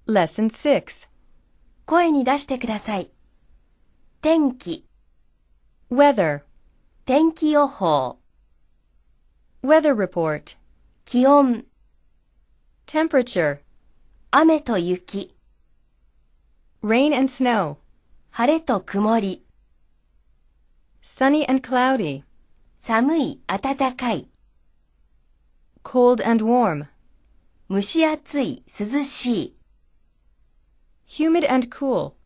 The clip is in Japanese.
Lesson 6. 声に出してください。天気、 Weather. 天気予報、 Weather report. 気温、 Temperature. 雨と雪、 Rain and snow. 晴れと曇り、 Sunny and cloudy. 寒い、暖かい、 Cold and warm. 蒸し暑い、涼しい。 Humid and cool.